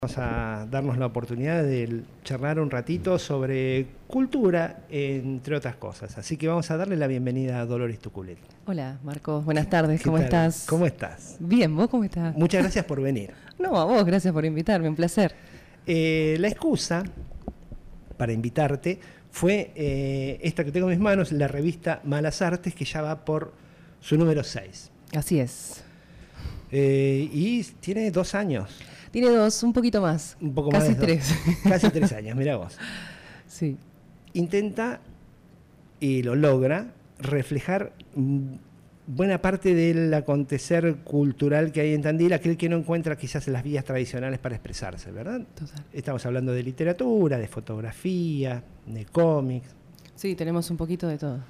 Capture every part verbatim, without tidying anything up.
Vamos a darnos la oportunidad de charlar un ratito sobre cultura, entre otras cosas. Así que vamos a darle la bienvenida a Dolores Tuculet. Hola, Marcos. Buenas tardes. ¿Cómo tal? estás? ¿Cómo estás? Bien, ¿vos cómo estás? Muchas gracias por venir. No, a vos, gracias por invitarme. Un placer. Eh, la excusa para invitarte fue eh, esta que tengo en mis manos, la revista Malas Artes, que ya va por su número seis. Así es. Eh, y tiene dos años. Tiene dos, un poquito más. Un poco Casi más de tres. dos, casi tres años, mirá vos. Sí. Intenta, y lo logra, reflejar buena parte del acontecer cultural que hay en Tandil, aquel que no encuentra quizás las vías tradicionales para expresarse, ¿verdad? Total. Estamos hablando de literatura, de fotografía, de cómics. Sí, tenemos un poquito de todo.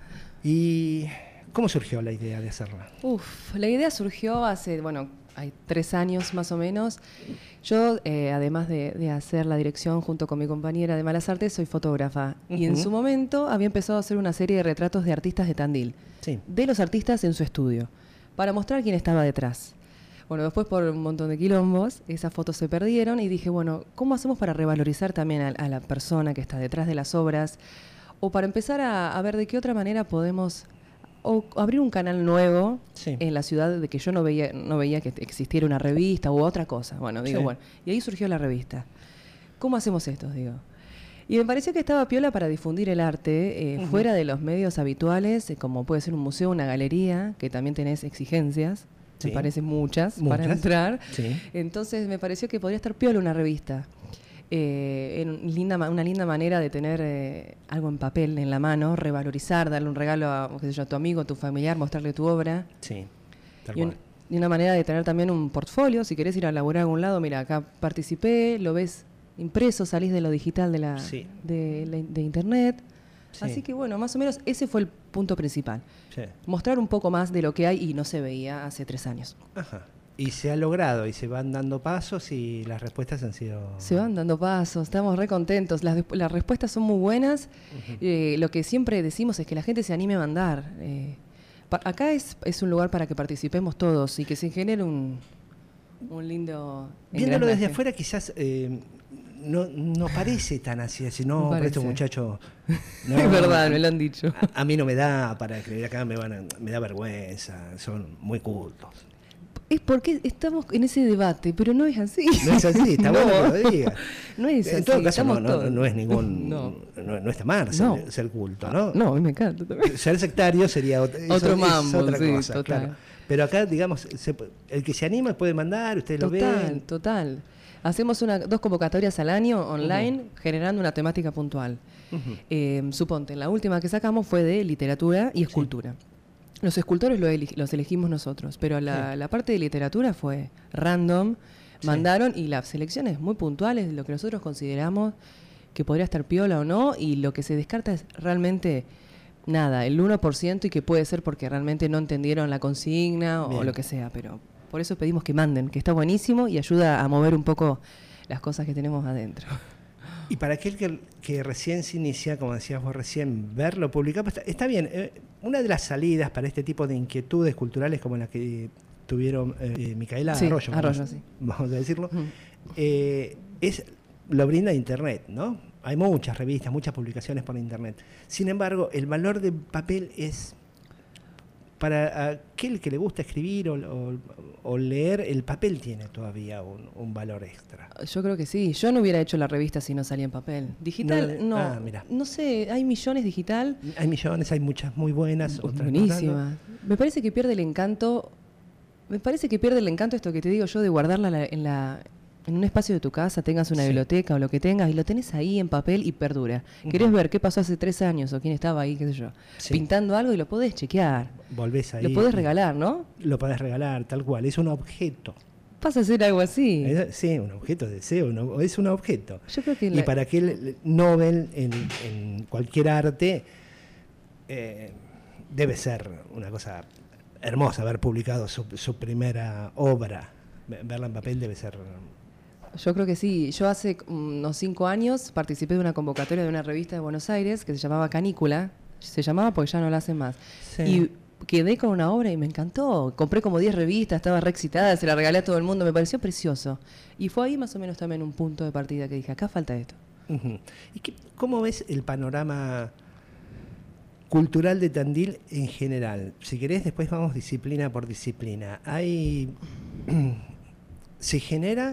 ¿Y cómo surgió la idea de hacerla? Uf, la idea surgió hace, bueno, hay tres años más o menos. Yo, eh, además de, de hacer la dirección junto con mi compañera de Malas Artes, soy fotógrafa. Uh-huh. Y en su momento había empezado a hacer una serie de retratos de artistas de Tandil. Sí. De los artistas en su estudio, para mostrar quién estaba detrás. Bueno, después por un montón de quilombos, esas fotos se perdieron y dije, bueno, ¿cómo hacemos para revalorizar también a, a la persona que está detrás de las obras? O para empezar a, a ver de qué otra manera podemos... o abrir un canal nuevo sí. en la ciudad de que yo no veía no veía que existiera una revista u otra cosa. Bueno, digo, sí. bueno, y ahí surgió la revista. ¿Cómo hacemos esto? Digo. Y me pareció que estaba piola para difundir el arte eh, uh-huh. fuera de los medios habituales, eh, como puede ser un museo, una galería, que también tenés exigencias, sí. me parecen muchas, muchas para entrar. Sí. Entonces me pareció que podría estar piola una revista. Eh, en linda, una linda manera de tener eh, algo en papel en la mano, revalorizar, darle un regalo a, qué sé yo, a tu amigo, a tu familiar, mostrarle tu obra. Sí, tal y, un, cual. y una manera de tener también un portfolio, si querés ir a laburar a algún lado, mira, acá participé, lo ves impreso, salís de lo digital de la, sí. de, la, de internet. Sí. Así que bueno, más o menos ese fue el punto principal. Sí. Mostrar un poco más de lo que hay y no se veía hace tres años. Ajá. Y se ha logrado, y se van dando pasos y las respuestas han sido... Se van dando pasos, estamos re contentos, las, las respuestas son muy buenas. Uh-huh. eh, lo que siempre decimos es que la gente se anime a mandar. Eh, pa- acá es, es un lugar para que participemos todos y que se genere un, un lindo... Viéndolo desde afuera quizás eh, no, no parece tan así, así no, no pero estos muchachos... No, es verdad, me lo han dicho. A, a mí no me da para escribir acá, me, van a, me da vergüenza, son muy cultos. Es porque estamos en ese debate, pero no es así. No es así, está no. bueno que lo digas. No es así. En todo caso, no, no, no es ningún... No, no, no está mal ser, no. ser culto, ¿no? No, a mí me encanta también. Ser sectario sería otro, otro eso, mambo, es otra sí, cosa, total. Claro. Pero acá, digamos, se, el que se anima puede mandar, ustedes total, lo ven. Total, total. Hacemos una, dos convocatorias al año online, uh-huh. generando una temática puntual. Uh-huh. Eh, suponte, la última que sacamos fue de literatura y escultura. Sí. Los escultores lo eleg- los elegimos nosotros, pero la, sí. la parte de literatura fue random, sí. mandaron y las selecciones muy puntuales de lo que nosotros consideramos que podría estar piola o no, y lo que se descarta es realmente nada, el uno por ciento, y que puede ser porque realmente no entendieron la consigna o, o lo que sea, pero por eso pedimos que manden, que está buenísimo y ayuda a mover un poco las cosas que tenemos adentro. Y para aquel que, que recién se inicia, como decías vos recién, verlo publicado, está, está bien. Eh, una de las salidas para este tipo de inquietudes culturales como la que tuvieron eh, Micaela sí, Arroyo, Arroyo vamos, sí. vamos a decirlo, uh-huh. eh, es lo brinda Internet, ¿no? Hay muchas revistas, muchas publicaciones por Internet. Sin embargo, el valor del papel es... Para aquel que le gusta escribir o, o, o leer, el papel tiene todavía un, un valor extra. Yo creo que sí. Yo no hubiera hecho la revista si no salía en papel. Digital, no. No, ah, mira. no sé, hay millones digital. Hay millones, hay muchas muy buenas. Otras buenísimas. Me parece que pierde el encanto. Me parece que pierde el encanto esto que te digo yo de guardarla en la... en un espacio de tu casa, tengas una sí. biblioteca o lo que tengas, y lo tenés ahí en papel y perdura. Uh-huh. Querés ver qué pasó hace tres años o quién estaba ahí, qué sé yo, sí. pintando algo, y lo podés chequear. Volvés ahí. Lo podés regalar, ¿no? Lo podés regalar, tal cual. Es un objeto. Pasa a ser algo así. Es, sí, un objeto de deseo, un, es un objeto. Yo creo que y la... para aquel Nobel en, en cualquier arte, eh, debe ser una cosa hermosa haber publicado su, su primera obra. Verla en papel debe ser... Yo creo que sí. Yo hace unos cinco años participé de una convocatoria de una revista de Buenos Aires que se llamaba Canícula. Se llamaba porque ya no la hacen más. Sí. Y quedé con una obra y me encantó. Compré como diez revistas, estaba re excitada, se la regalé a todo el mundo, me pareció precioso. Y fue ahí más o menos también un punto de partida que dije, acá falta esto. Uh-huh. ¿Y qué, cómo ves el panorama cultural de Tandil en general? Si querés, después vamos disciplina por disciplina. Hay... ¿Se genera?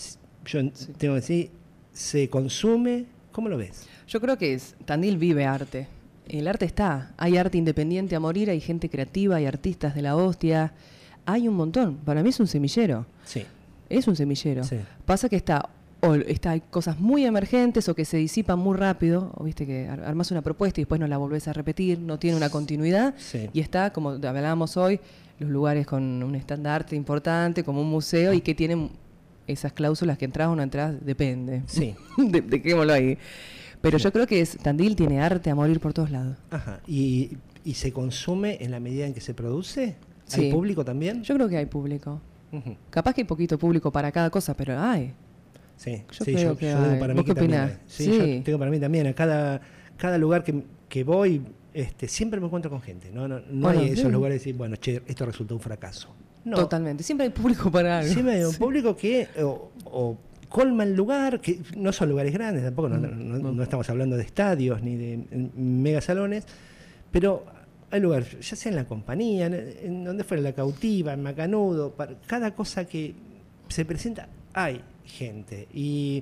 Yo sí. tengo que decir, ¿se consume? ¿Cómo lo ves? Yo creo que es, Tandil vive arte. El arte está. Hay arte independiente a morir, hay gente creativa, hay artistas de la hostia. Hay un montón. Para mí es un semillero. Sí. Es un semillero. Sí. Pasa que está... o está, hay cosas muy emergentes o que se disipan muy rápido, o viste que armás una propuesta y después no la volvés a repetir, no tiene una continuidad, sí. y está, como hablábamos hoy, los lugares con un estandarte importante, como un museo, y que tienen esas cláusulas que entras o no entras, depende. Sí. de, dejémoslo ahí. Pero sí. yo creo que es, Tandil tiene arte a morir por todos lados. Ajá. ¿Y, y se consume en la medida en que se produce? Sí. ¿Hay público también? Yo creo que hay público. Uh-huh. Capaz que hay poquito público para cada cosa, pero hay. Sí, yo sí, creo yo, que yo tengo para mí ¿Vos que qué también opinás? sí, sí. yo tengo para mí también. A cada, cada lugar que, que voy, este, siempre me encuentro con gente. No, no, no bueno, hay esos sí. lugares de decir, bueno, che, esto resultó un fracaso. No. Totalmente. Siempre hay público para algo. Siempre hay un sí. público que o, o colma el lugar, que no son lugares grandes tampoco, no, no, no, no estamos hablando de estadios ni de megasalones, pero hay lugares, ya sea en la compañía, en, en donde fuera, la Cautiva, en Macanudo, para cada cosa que se presenta hay gente. Y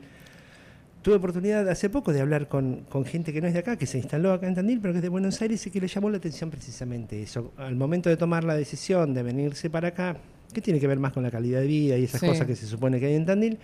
tuve oportunidad hace poco de hablar con, con gente que no es de acá, que se instaló acá en Tandil, pero que es de Buenos Aires, y que le llamó la atención precisamente eso. Al momento de tomar la decisión de venirse para acá, que tiene que ver más con la calidad de vida y esas sí. cosas que se supone que hay en Tandil,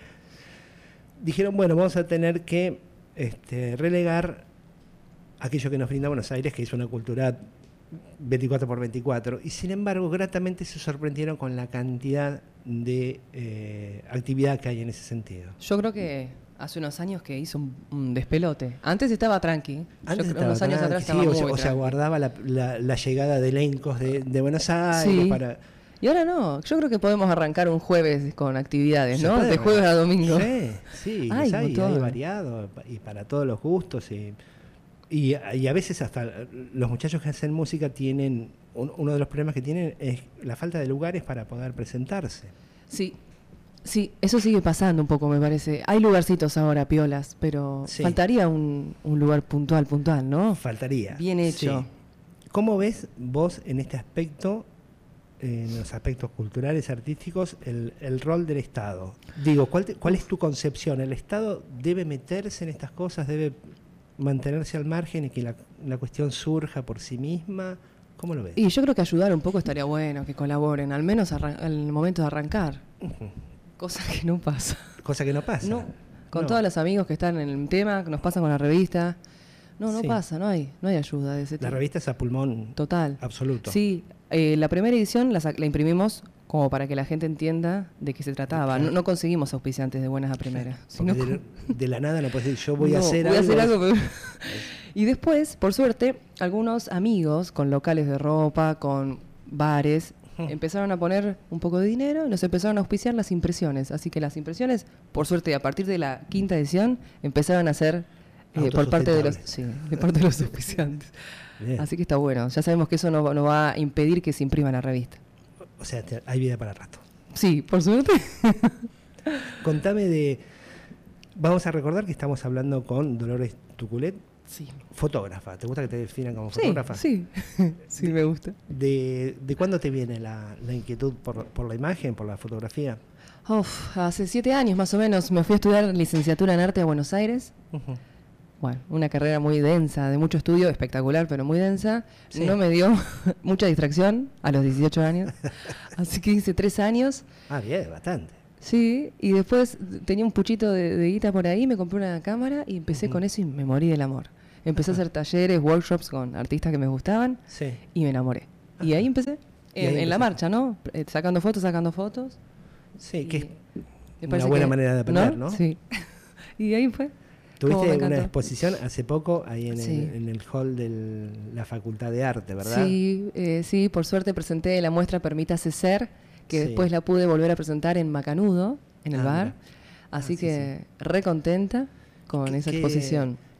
dijeron, bueno, vamos a tener que este, relegar aquello que nos brinda Buenos Aires, que es una cultura veinticuatro por veinticuatro, y sin embargo, gratamente se sorprendieron con la cantidad de eh, actividad que hay en ese sentido. Yo creo que hace unos años que hizo un, un despelote. Antes estaba tranqui. Antes Yo estaba unos años tranqui, atrás sí, estaba o, muy sea, o sea, guardaba la, la, la llegada de elencos de, de Buenos Aires sí. para... Y ahora no. Yo creo que podemos arrancar un jueves con actividades, ¿no? Puede, de jueves a domingo. Sí, sí, Ay, hay, hay variado y para todos los gustos. Y, y, y a veces hasta los muchachos que hacen música tienen, un, uno de los problemas que tienen es la falta de lugares para poder presentarse. Sí. Sí, eso sigue pasando un poco, me parece. Hay lugarcitos ahora, piolas, pero sí. faltaría un, un lugar puntual, puntual, ¿no? Faltaría. Bien hecho. Sí. ¿Cómo ves vos en este aspecto, en los aspectos culturales, artísticos, el, el rol del Estado? Digo, ¿cuál, te, ¿cuál es tu concepción? ¿El Estado debe meterse en estas cosas, debe mantenerse al margen y que la, la cuestión surja por sí misma? ¿Cómo lo ves? Y yo creo que ayudar un poco estaría bueno, que colaboren, al menos arran- al momento de arrancar. Uh-huh. Cosa que no pasa. Cosa que no pasa. No, con no. todos los amigos que están en el tema, que nos pasan con la revista. No, no sí. pasa, no hay, no hay ayuda de ese tipo. La revista es a pulmón total. Absoluto. Sí, eh, la primera edición la, la imprimimos como para que la gente entienda de qué se trataba. Claro. No, no conseguimos auspiciantes de buenas a primeras. Sino de, con... de la nada no puedes decir, yo voy no, a hacer voy algo. A hacer algo pero... Y después, por suerte, algunos amigos con locales de ropa, con bares, empezaron a poner un poco de dinero y nos empezaron a auspiciar las impresiones. Así que las impresiones, por suerte, a partir de la quinta edición, empezaron a ser eh, por parte de los, sí, de parte de los auspiciantes. Bien. Así que está bueno. Ya sabemos que eso no, no va a impedir que se imprima la revista. O sea, te, hay vida para rato. Sí, por suerte. Contame de... Vamos a recordar que estamos hablando con Dolores Tuculet. Sí. Fotógrafa. ¿Te gusta que te definan como sí, fotógrafa? Sí, sí, me gusta. ¿De, de cuándo te viene la, la inquietud por, por la imagen, por la fotografía? Uf, hace siete años más o menos me fui a estudiar licenciatura en arte a Buenos Aires. Uh-huh. Bueno, una carrera muy densa, de mucho estudio, espectacular, pero muy densa. Sí. No me dio mucha distracción a los dieciocho años. Así que hice tres años. Ah, bien, bastante. Sí, y después tenía un puchito de, de guita por ahí, me compré una cámara y empecé uh-huh. con eso y me morí del amor. Empecé uh-huh. a hacer talleres, workshops con artistas que me gustaban sí. y me enamoré. Uh-huh. Y ahí empecé, en, ahí en la marcha, ¿no? Eh, sacando fotos, sacando fotos. Sí, que es una buena que, manera de aprender, ¿no? ¿no? Sí. Y ahí fue. Tuviste una exposición hace poco ahí en, sí. el, en el hall de la Facultad de Arte, ¿verdad? Sí, eh, sí, por suerte presenté la muestra Permítase Ser, que sí. después la pude volver a presentar en Macanudo, en el ah, bar. Así ah, sí, que sí. re contenta con esa exposición. ¿Qué,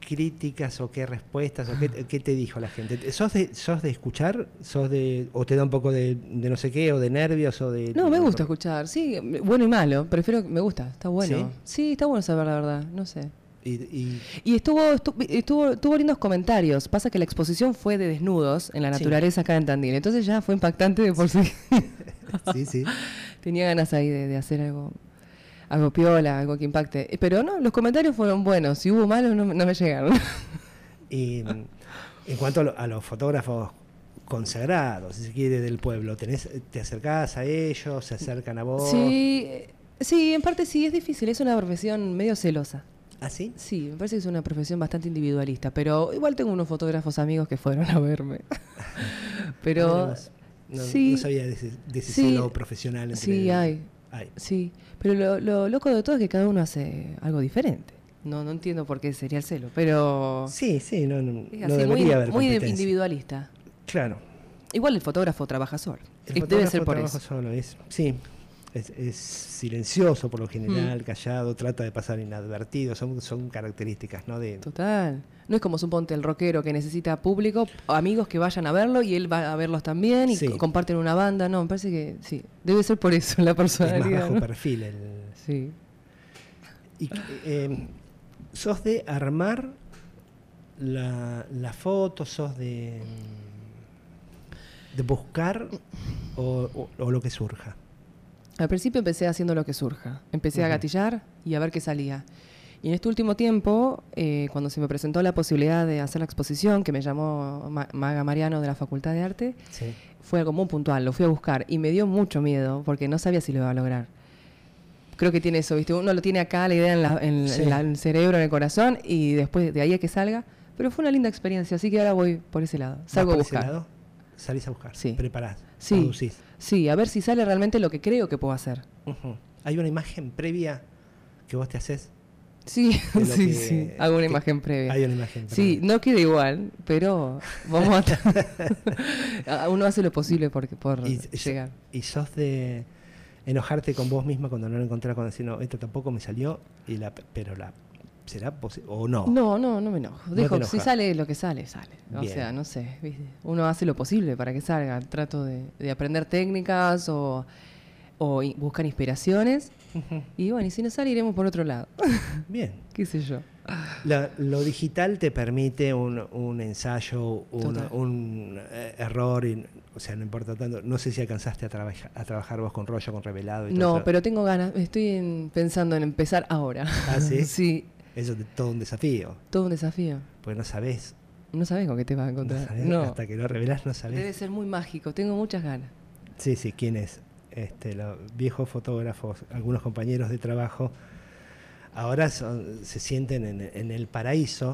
críticas o qué respuestas o qué, qué te dijo la gente? ¿Sos de, sos de escuchar? ¿Sos de, o te da un poco de, de no sé qué, o de nervios, o de... No, me gusta escuchar, sí, bueno y malo, prefiero, me gusta, está bueno. ¿Sí? Sí, está bueno saber la verdad, no sé. Y, y, y estuvo, estuvo, estuvo, tuvo lindos comentarios. Pasa que la exposición fue de desnudos en la naturaleza sí. acá en Tandil. Entonces ya fue impactante de por sí. Sí, sí. Tenía ganas ahí de, de hacer algo, algo piola, algo que impacte. Pero no, los comentarios fueron buenos. Si hubo malos, no, no me llegaron. Y en cuanto a, lo, a los fotógrafos consagrados, si se quiere, del pueblo, ¿tenés, ¿te acercás a ellos? ¿Se acercan a vos? Sí, sí, en parte sí, es difícil. Es una profesión medio celosa. ¿Ah, sí? Sí, me parece que es una profesión bastante individualista, pero igual tengo unos fotógrafos amigos que fueron a verme. Pero no, sí, no sabía de ese, de ese sí, celo profesional. Entre sí, el, hay, hay. Sí, pero lo, lo loco de todo es que cada uno hace algo diferente. No, no entiendo por qué sería el celo, pero sí, sí, no, no, es no así, debería muy, haber muy competencia. individualista. Claro. Igual el fotógrafo trabaja solo. El Debe fotógrafo ser por trabaja eso. solo, es, sí. Es, es silencioso por lo general, mm. callado, trata de pasar inadvertido, son, son características, ¿no? De... Total. No es como suponte el rockero que necesita público, amigos que vayan a verlo y él va a verlos también y sí. comparten una banda. No, me parece que sí, debe ser por eso la personalidad. Es más bajo ¿no? perfil. El... Sí. Y, eh, ¿sos de armar la, la foto? ¿Sos de, de buscar o, o, o lo que surja? Al principio empecé haciendo lo que surja. Empecé uh-huh. a gatillar y a ver qué salía. Y en este último tiempo, eh, cuando se me presentó la posibilidad de hacer la exposición, que me llamó Ma- Maga Mariano de la Facultad de Arte, sí. fue algo muy puntual, lo fui a buscar y me dio mucho miedo porque no sabía si lo iba a lograr. Creo que tiene eso, ¿viste? Uno lo tiene acá, la idea en, la, en, sí. en, la, en el cerebro, en el corazón, y después de ahí a que salga. Pero fue una linda experiencia, así que ahora voy por ese lado. Salgo a buscar. Ese lado? Salís a buscar, sí. preparás, sí. producís. Sí, a ver si sale realmente lo que creo que puedo hacer. Uh-huh. ¿Hay una imagen previa que vos te haces? Sí, sí, que, sí. Hago una imagen previa. Hay una imagen previa. Sí, no queda igual, pero vamos a... Uno hace lo posible por, por y, llegar. ¿Y sos de enojarte con vos misma cuando no lo encontrás, cuando decís, no, esto tampoco me salió, y la, pero la... ¿Será posible o no? No, no, no me enojo. Dejo, no si sale lo que sale, sale. Bien. O sea, no sé, ¿viste? Uno hace lo posible para que salga. Trato de, de aprender técnicas o, o i- buscar inspiraciones. Uh-huh. Y bueno, y si no sale, iremos por otro lado. Bien. ¿Qué sé yo? La, lo digital te permite un, un ensayo, un, un eh, error, y, o sea, no importa tanto. No sé si alcanzaste a, trabaja, a trabajar vos con rollo, con revelado. Y no, todo pero tengo ganas. Estoy en, pensando en empezar ahora. ¿Ah, sí? Sí. Eso es todo un desafío. Todo un desafío. Porque no sabés. No sabés con qué te vas a encontrar. No sabés, no. Hasta que lo revelás no sabés. Debe ser muy mágico. Tengo muchas ganas. Sí, sí. ¿Quién es? Este, los viejos fotógrafos, algunos compañeros de trabajo, ahora son, se sienten en, en el paraíso.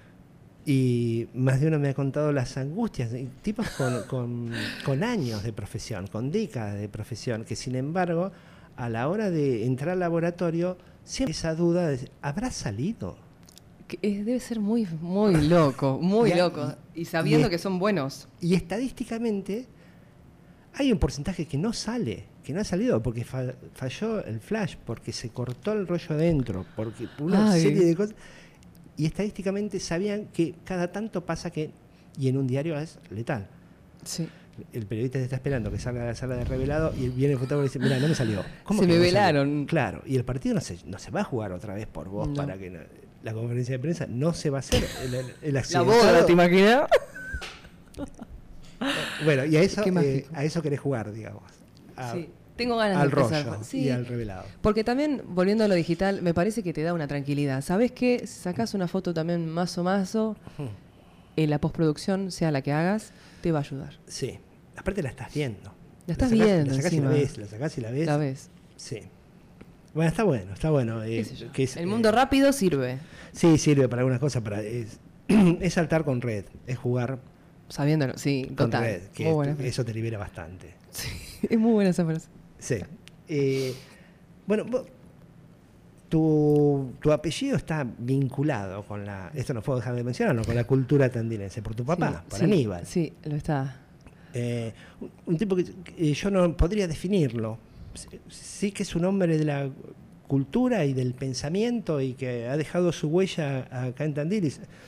Y más de uno me ha contado las angustias. Tipos con, con, con años de profesión, con décadas de profesión, que sin embargo, a la hora de entrar al laboratorio, siempre esa duda de, ¿habrá salido? Que es, debe ser muy, muy loco, muy y, loco. Y, y sabiendo y, que son buenos. Y estadísticamente hay un porcentaje que no sale, que no ha salido porque fa, falló el flash, porque se cortó el rollo adentro, porque una Ay. serie de cosas. Y estadísticamente sabían que cada tanto pasa que, y en un diario es letal. Sí. El periodista te está esperando que salga de la sala de revelado y viene el fotógrafo y dice, mira, no me salió. ¿Cómo se que me no velaron. Salió? Claro, y el partido no se, no se va a jugar otra vez por vos no. para que no, la conferencia de prensa no se va a hacer. El, el, el la boda, ¿te imaginas? Bueno, y a eso, eh, a eso querés jugar, digamos. A, sí. Tengo ganas al de empezar. rollo sí, y al revelado. Porque también, volviendo a lo digital, me parece que te da una tranquilidad. ¿Sabés qué? Si sacás una foto también mazo mazo, uh-huh. en la postproducción, sea la que hagas, te va a ayudar. Sí. Aparte la estás viendo. La estás la sacás, viendo La sacás encima. y la ves, la sacás y la ves. La ves. Sí. Bueno, está bueno, está bueno. Eh, que es, El mundo eh, rápido sirve. Sí, sirve para algunas cosas. Para, es, es saltar con red, es jugar... Sabiéndolo, sí, con total. red, que buena eso te libera bastante. Sí, es muy buena esa frase. Sí. Eh, bueno, tu, tu apellido está vinculado con la, esto no puedo dejar de mencionarlo, con la cultura tandinense, por tu papá, sí, por sí, Aníbal. Sí, lo está. Eh, un, un tipo que, que yo no podría definirlo. Sí, sí que es un hombre de la cultura y del pensamiento y que ha dejado su huella acá en Tandil. Y,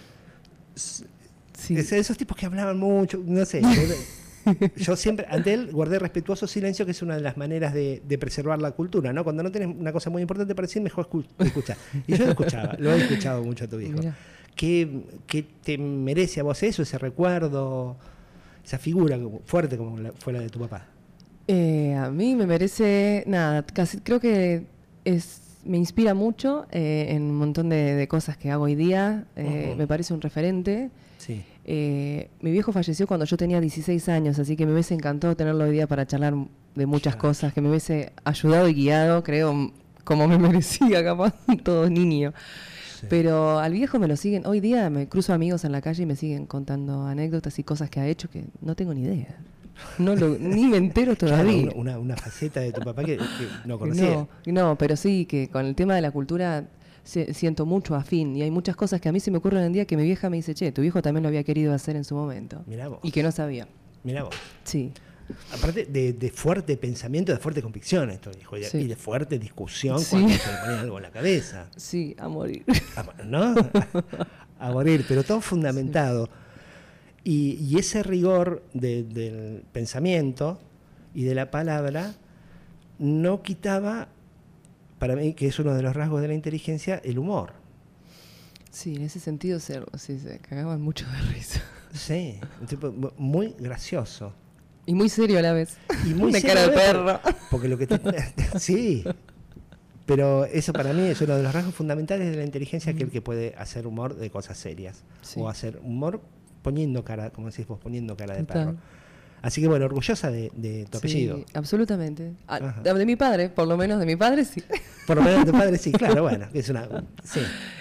Sí. es, esos tipos que hablaban mucho, no sé. Yo siempre, ante él, guardé respetuoso silencio, que es una de las maneras de, de preservar la cultura, ¿no? Cuando no tenés una cosa muy importante para decir, mejor escu escuchar. Y yo lo escuchaba, lo he escuchado mucho a tu hijo. ¿Qué, ¿Qué te merece a vos eso, ese recuerdo, esa figura fuerte como la, fue la de tu papá? Eh, a mí me merece, nada, casi creo que es, me inspira mucho eh, en un montón de, de cosas que hago hoy día. Eh, uh-huh. Me parece un referente. Sí. Eh, mi viejo falleció cuando yo tenía dieciséis años, así que me hubiese encantado tenerlo hoy día para charlar de muchas claro. cosas, que me hubiese ayudado y guiado, creo, como me merecía, capaz, todo niño. Sí. Pero al viejo me lo siguen, hoy día me cruzo amigos en la calle y me siguen contando anécdotas y cosas que ha hecho que no tengo ni idea. No lo, ni me entero todavía. Claro, una, una faceta de tu papá que, que no conocía. No, no, pero sí, que con el tema de la cultura se, siento mucho afín. Y hay muchas cosas que a mí se me ocurren en el día que mi vieja me dice, che, tu viejo también lo había querido hacer en su momento. Mirá vos. Y que no sabía. Mirá vos. Sí. Aparte de, de fuerte pensamiento, de fuerte convicción esto, hijo, sí. y de fuerte discusión sí. cuando se le ponía algo en la cabeza. Sí, a morir. A, ¿no? A morir, pero todo fundamentado. Sí. Y, y ese rigor de, del pensamiento y de la palabra no quitaba, para mí, que es uno de los rasgos de la inteligencia, el humor. Sí, en ese sentido se, sí, se cagaban mucho de risa. Sí, un tipo muy gracioso. Y muy serio a la vez. Y muy Una serio cara de perro. Porque lo que te, sí. Pero eso para mí es uno de los rasgos fundamentales de la inteligencia, mm. que el que puede hacer humor de cosas serias. Sí. O hacer humor poniendo cara, como decís vos, poniendo cara de Total. perro. Así que bueno, orgullosa de, de tu sí, apellido. Absolutamente. Ah, de mi padre, por lo menos de mi padre, sí. Por lo menos de tu padre, sí, claro, bueno, es una... Sí.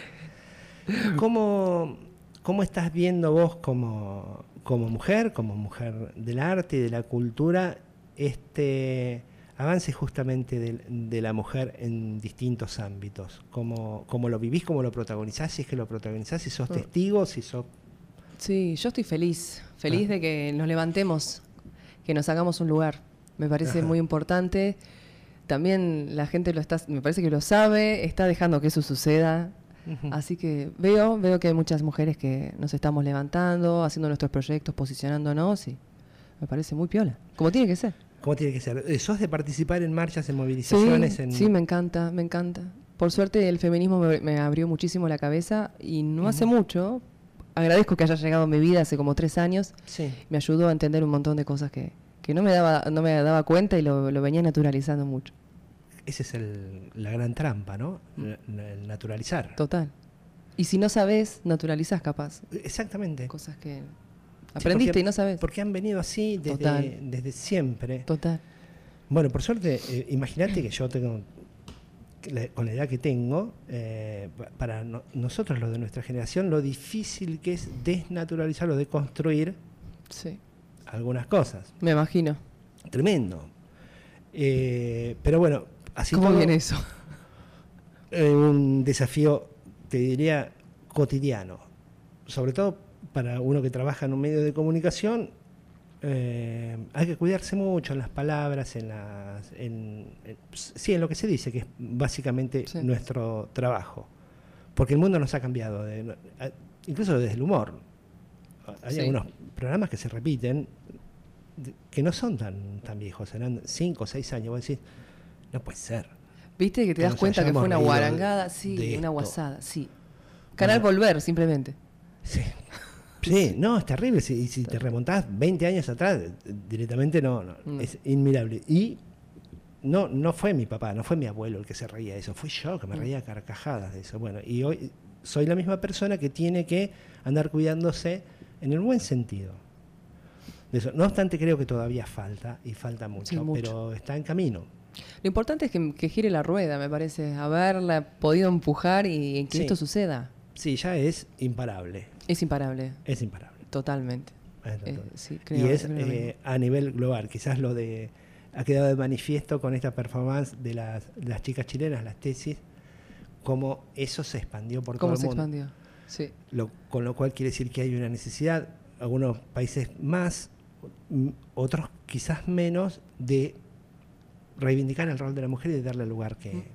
¿Cómo, cómo estás viendo vos como, como mujer, como mujer del arte y de la cultura, este avance justamente de, de la mujer en distintos ámbitos? ¿Cómo, cómo lo vivís, cómo lo protagonizás, si es que lo protagonizás, si sos testigo, si sos... Sí, yo estoy feliz, feliz ah. de que nos levantemos, que nos hagamos un lugar. Me parece Ajá. muy importante. También la gente lo está, me parece que lo sabe, está dejando que eso suceda. Uh-huh. Así que veo, veo que hay muchas mujeres que nos estamos levantando, haciendo nuestros proyectos, posicionándonos y me parece muy piola, como tiene que ser. Como tiene que ser. ¿Sos de participar en marchas, en movilizaciones? Sí, en... sí, me encanta, me encanta. Por suerte el feminismo me, me abrió muchísimo la cabeza y no uh-huh. hace mucho. Agradezco que haya llegado a mi vida hace como tres años. Sí. Me ayudó a entender un montón de cosas que, que no me daba no me daba cuenta y lo, lo venía naturalizando mucho. Esa es el, la gran trampa, ¿no? El, el naturalizar. Total. Y si no sabes, naturalizás capaz. Exactamente. Cosas que aprendiste sí, porque, y no sabes. Porque han venido así desde, desde siempre. Total. Bueno, por suerte, eh, imagínate que yo tengo... con la edad que tengo, eh, para no, nosotros los de nuestra generación, lo difícil que es desnaturalizar o deconstruir sí. algunas cosas. Me imagino. Tremendo. Eh, pero bueno, así ¿Cómo todo, viene eso? Eh, un desafío, te diría, cotidiano. Sobre todo para uno que trabaja en un medio de comunicación, Eh, hay que cuidarse mucho en las palabras, en las, en, en, sí, en lo que se dice, que es básicamente sí. nuestro trabajo. Porque el mundo nos ha cambiado, de, incluso desde el humor. Hay sí. algunos programas que se repiten, que no son tan, tan viejos, serán cinco o seis años. Vos decís, no puede ser. ¿Viste que te que das cuenta que fue una guarangada? Sí, una guasada, sí. Canal bueno, Volver, simplemente. Sí. Sí, no, es terrible. Si, si te remontás veinte años atrás, directamente no, no, no. Es inmirable. Y no, no fue mi papá, no fue mi abuelo el que se reía de eso, fui yo que me reía a carcajadas de eso. Bueno, y hoy soy la misma persona que tiene que andar cuidándose en el buen sentido de eso. No obstante, creo que todavía falta, y falta mucho, sí, mucho. Pero está en camino. Lo importante es que, que gire la rueda, me parece, haberla podido empujar y, y que sí. esto suceda. Sí, ya es imparable. Es imparable. Es imparable. Totalmente. Eh, sí, creo, y es creo eh, a nivel global. Quizás lo de ha quedado de manifiesto con esta performance de las, de las chicas chilenas, las tesis, cómo eso se expandió por todo el mundo. ¿Cómo se expandió? Sí. Lo, con lo cual quiere decir que hay una necesidad, algunos países más, otros quizás menos, de reivindicar el rol de la mujer y de darle el lugar que,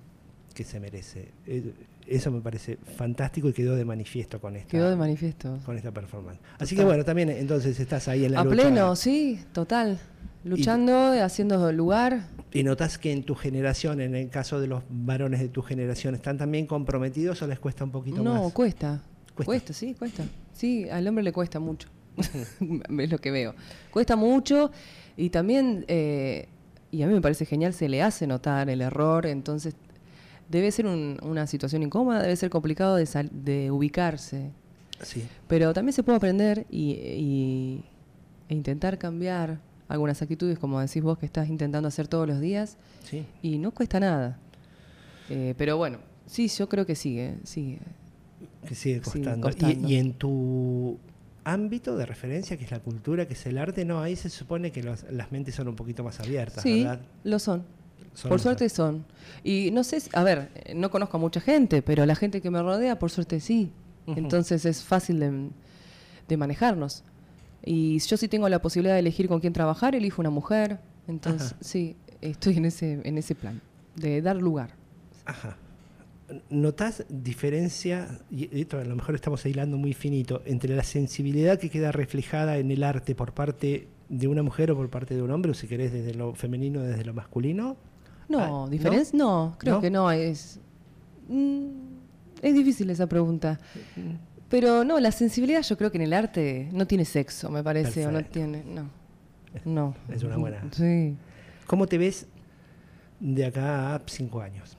que se merece. Eh, eso me parece fantástico y quedó de manifiesto con esta, Quedó de manifiesto. con esta performance. Total. Así que bueno, también entonces estás ahí en la A lucha. pleno, sí, total. Luchando, y, haciendo lugar. ¿Y notas que en tu generación, en el caso de los varones de tu generación, están también comprometidos o les cuesta un poquito no, más? No, cuesta. cuesta. Cuesta, sí, cuesta. Sí, al hombre le cuesta mucho. Es lo que veo. Cuesta mucho y también, eh, y a mí me parece genial, se le hace notar el error, entonces debe ser un, una situación incómoda, debe ser complicado de, sal, de ubicarse. Sí. Pero también se puede aprender y, y, e intentar cambiar algunas actitudes, como decís vos, que estás intentando hacer todos los días. Sí. Y no cuesta nada. Eh, pero bueno, sí, yo creo que sigue, sigue. Que sigue costando. Sigue costando. Y, y en tu ámbito de referencia, que es la cultura, que es el arte, no, ahí se supone que los, las mentes son un poquito más abiertas, sí, ¿verdad? lo son. Son Por los suerte artes. son. Y no sé, si- a ver, eh, no conozco a mucha gente, pero la gente que me rodea, por suerte sí. Ujú. Entonces es fácil de, de manejarnos. Y yo sí tengo la posibilidad de elegir con quién trabajar, elijo una mujer. Entonces, Ajá. sí, estoy en ese, en ese plan, de dar lugar. Ajá. ¿Notás diferencia, y esto a lo mejor estamos hilando muy finito, entre la sensibilidad que queda reflejada en el arte por parte de una mujer o por parte de un hombre, o si querés desde lo femenino o desde lo masculino? No, Ah, ¿diferencia? No, creo ¿No? que no. Es, mm, es difícil esa pregunta. Pero no, la sensibilidad yo creo que en el arte no tiene sexo, me parece, o no Perfecto. tiene, no. No. Es una buena. Sí. ¿Cómo te ves de acá a cinco años?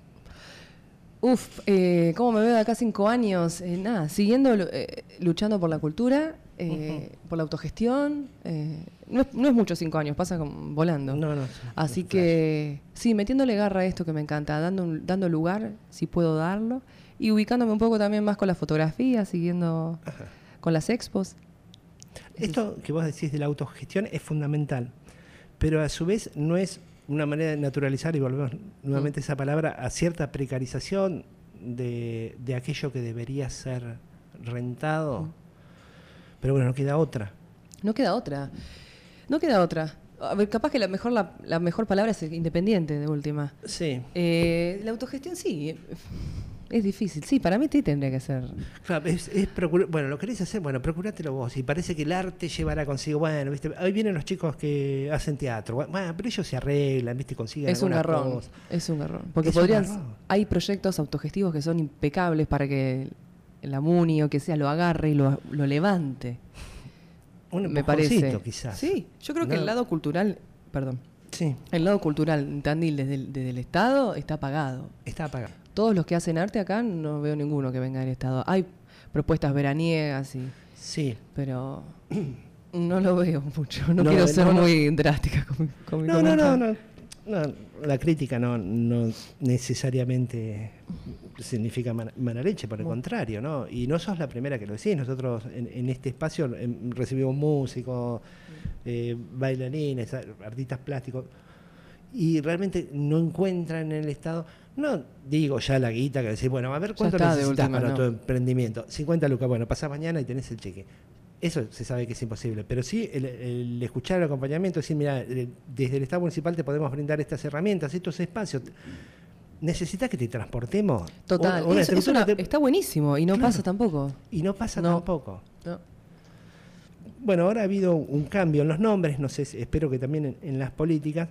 Uf, eh, ¿cómo me veo de acá a cinco años? Eh, nada, siguiendo eh, luchando por la cultura, eh, por la autogestión. eh, no, es, no es mucho cinco años, pasa como volando. No, no. Así no, que sí, metiéndole garra a esto que me encanta, dando, un- dando lugar, si puedo darlo, y ubicándome un poco también más con la fotografía, siguiendo Ajá. con las expos. Esto que vos decís de la autogestión es fundamental, pero a su vez no es una manera de naturalizar, y volvemos nuevamente a esa palabra, a cierta precarización de, de aquello que debería ser rentado. Mm. Pero bueno, no queda otra. No queda otra. No queda otra. A ver, capaz que la mejor, la, la mejor palabra es independiente, de última. Sí. Eh, la autogestión sí, es difícil. Sí, para mí sí tendría que ser. Claro, es, es procurar, bueno, lo querés hacer, bueno, procurátelo vos. Y parece que el arte llevará consigo, bueno, viste, hoy vienen los chicos que hacen teatro, bueno, pero ellos se arreglan, viste, consiguen Es un alguna garrón. cosa. Es un garrón. Porque Es un podrían. garrón. Hay proyectos autogestivos que son impecables para que la MUNI o que sea lo agarre y lo, lo levante. Un me parece. empujoncito, quizás. Sí, yo creo que No. el lado cultural. Perdón. Sí, El lado cultural en Tandil desde el, desde el Estado está apagado. está apagado. Todos los que hacen arte acá no veo ninguno que venga del Estado. Hay propuestas veraniegas, y, Sí. pero no lo veo mucho. No, No, quiero no, ser no. muy drástica con mi, con mi No, no, no, comentario. no, no. La crítica no, no necesariamente significa man- mala leche, por el No. contrario, ¿no? Y no sos la primera que lo decís. Nosotros en, en este espacio em, recibimos músicos, eh, bailarines, a- artistas plásticos, y realmente no encuentran en el Estado, no digo ya la guita que decís, bueno, a ver cuánto está, de necesitas última, para no. tu emprendimiento. cincuenta lucas, bueno, pasás mañana y tenés el cheque. Eso se sabe que es imposible, pero sí el, el escuchar el acompañamiento, decir, mira, eh, desde el Estado municipal te podemos brindar estas herramientas, estos espacios. ¿Necesitas que te transportemos? Total, Una- una es- es estructura una- que- está buenísimo y no Claro. pasa tampoco. Y no pasa No. tampoco. No. Bueno, ahora ha habido un cambio en los nombres, no sé, espero que también en, en las políticas.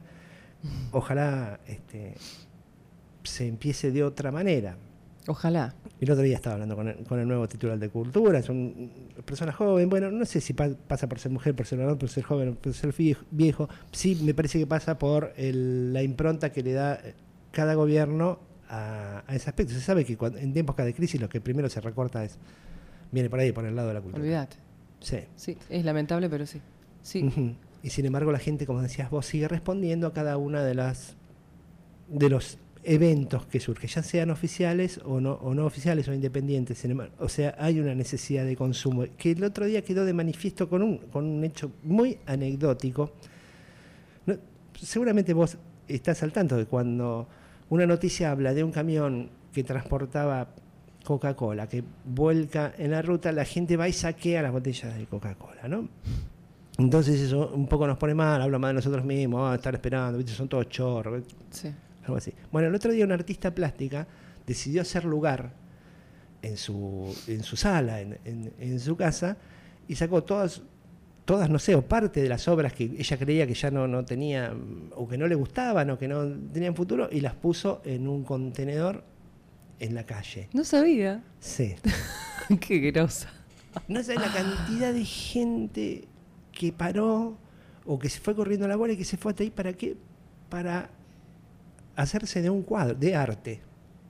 Ojalá este, se empiece de otra manera. Ojalá. El otro día estaba hablando con el, con el nuevo titular de Cultura, es una persona joven, bueno, no sé si pa- pasa por ser mujer, por ser varón, por ser joven, por ser viejo, viejo. Sí, me parece que pasa por el- la impronta que le da cada gobierno a, a ese aspecto. Se sabe que cuando- en tiempos de crisis lo que primero se recorta es, viene por ahí, por el lado de la cultura. Olvídate. Sí. Sí, es lamentable, pero sí. Sí. Ujú. Y sin embargo la gente, como decías vos, sigue respondiendo a cada una de las de los eventos que surgen, ya sean oficiales o no, o no oficiales o independientes. Sin embargo, o sea, hay una necesidad de consumo que el otro día quedó de manifiesto con un, con un hecho muy anecdótico. No, seguramente vos estás al tanto de cuando una noticia habla de un camión que transportaba Coca-Cola, que vuelca en la ruta, la gente va y saquea las botellas de Coca-Cola, ¿no? Entonces eso un poco nos pone mal, habla mal de nosotros mismos, ah, estar esperando, ¿viste? Son todos chorros, Sí. algo así. Bueno, el otro día una artista plástica decidió hacer lugar en su, en su sala, en, en, en su casa, y sacó todas, todas, no sé, o parte de las obras que ella creía que ya no, no tenía, o que no le gustaban, o que no tenían futuro, y las puso en un contenedor en la calle. No sabía. Sí. Qué grosa. No sé la cantidad de gente que paró o que se fue corriendo a la bola y que se fue hasta ahí. ¿Para qué? Para hacerse de un cuadro, de arte.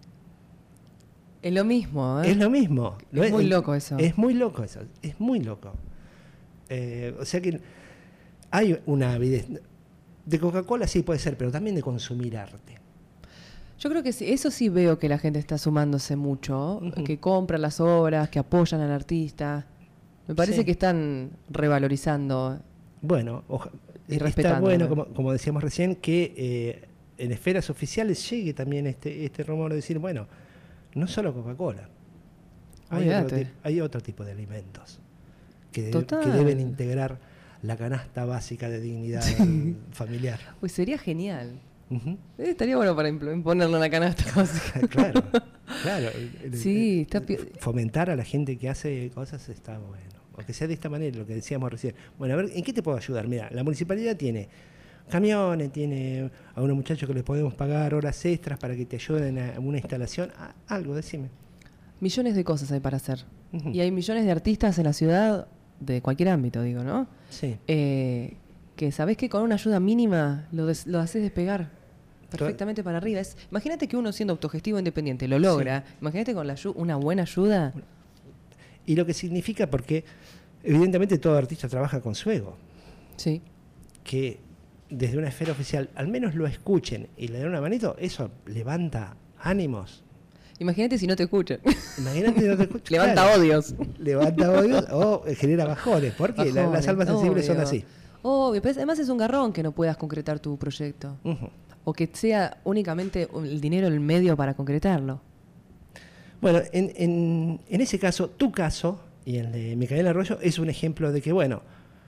Es lo mismo, ¿eh? Es lo mismo. Es muy loco eso. Es muy loco eso. Es muy loco. Eh, o sea que hay una avidez. De Coca-Cola sí puede ser, pero también de consumir arte. Yo creo que sí, eso sí veo que la gente está sumándose mucho, Uh-huh. que compran las obras, que apoyan al artista. Me parece Sí. que están revalorizando. Bueno, oja- Y está respetándolo. bueno, como, como decíamos recién, que eh, en esferas oficiales llegue también este, este rumor de decir, bueno, no solo Coca-Cola. Hay otro, Olvídate. ti- hay otro tipo de alimentos que, de- Total. que deben integrar la canasta básica de dignidad Sí. familiar. Pues sería genial. Ujú. Eh, estaría bueno para impl- imponerlo en la canasta básica. Claro, claro. el- el- Sí, el- está pi- fomentar a la gente que hace cosas está bueno. O que sea de esta manera, lo que decíamos recién. Bueno, a ver, ¿en qué te puedo ayudar? Mira, la municipalidad tiene camiones, tiene a unos muchachos que les podemos pagar horas extras para que te ayuden a una instalación. Ah, algo, decime. Millones de cosas hay para hacer. Ujú. Y hay millones de artistas en la ciudad, de cualquier ámbito, digo, ¿no? Sí. Eh, que sabés que con una ayuda mínima lo, des- lo haces despegar perfectamente para arriba. Es, imagínate que uno siendo autogestivo independiente lo logra. Imagínate con la ayu- una buena ayuda. Y lo que significa, porque evidentemente todo artista trabaja con su ego, Sí. que desde una esfera oficial al menos lo escuchen y le den una manito, eso levanta ánimos. Imagínate si no te escuchan. Imagínate, no te escuchan. Levanta Claro. odios. Levanta odios o genera bajones, porque la- las Bajones, almas sensibles son obvio. así. Obvio, pero además es un garrón que no puedas concretar tu proyecto. Ujú. O que sea únicamente el dinero el medio para concretarlo. Bueno, en, en, en ese caso, tu caso y el de Micael Arroyo es un ejemplo de que, bueno,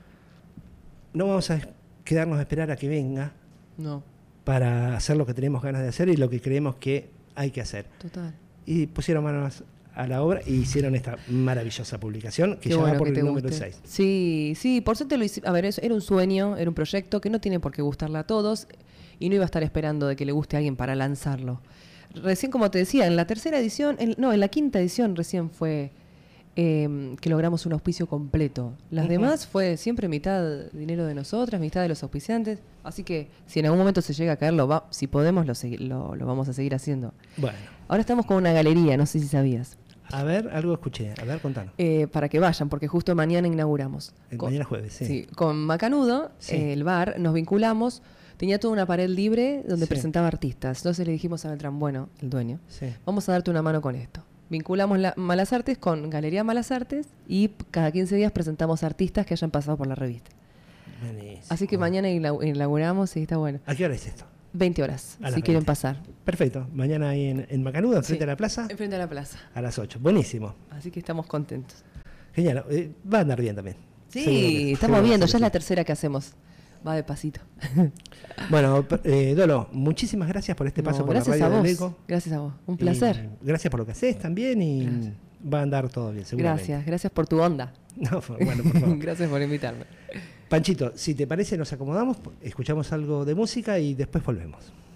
no vamos a quedarnos a esperar a que venga No, para hacer lo que tenemos ganas de hacer y lo que creemos que hay que hacer. total. Y pusieron manos a la obra y hicieron esta maravillosa publicación que Qué ya bueno va por que el te número guste. seis. Sí, sí, por suerte lo hice. A ver, es- era un sueño, era un proyecto que no tiene por qué gustarle a todos y no iba a estar esperando de que le guste a alguien para lanzarlo. Recién, como te decía, en la tercera edición, en- no, en la quinta edición recién fue eh, que logramos un auspicio completo. Las Ujú. demás fue siempre mitad dinero de nosotras, mitad de los auspiciantes. Así que si en algún momento se llega a caer, lo va, si podemos, lo, segui- lo, lo vamos a seguir haciendo. Bueno, Ahora estamos con una galería, no sé si sabías, a ver, algo escuché. A ver, contanos. eh, para que vayan, porque justo mañana inauguramos. El Con- mañana jueves, sí. Sí, con Macanudo, Sí. eh, el bar, nos vinculamos. Tenía toda una pared libre donde Sí. presentaba artistas. Entonces le dijimos a Beltrán, bueno, el dueño, Sí. vamos a darte una mano con esto. Vinculamos la, Malas Artes con Galería Malas Artes y p- cada quince días presentamos artistas que hayan pasado por la revista. Buenísimo. Así que mañana inau- inauguramos y está bueno. ¿A qué hora es esto? veinte horas, A las si quieren veinte. pasar. Perfecto. Mañana ahí en, en Macanudo, enfrente Sí. a la plaza, Enfrente a la plaza. a las ocho. Buenísimo. Así que estamos contentos. Genial. Eh, va a andar bien también. Sí, Seguro que- estamos seguro que viendo, sí, ya es sí. la tercera que hacemos. Va de pasito. Bueno, per- eh, Dolo, muchísimas gracias por este paso No, por la gracias radio a del vos. Eco. Gracias a vos. Un Y placer. gracias por lo que haces también y Gracias. va a andar todo bien, seguramente. Gracias, gracias por tu onda. No, bueno, por favor. Gracias por invitarme. Panchito, si te parece, nos acomodamos, escuchamos algo de música y después volvemos.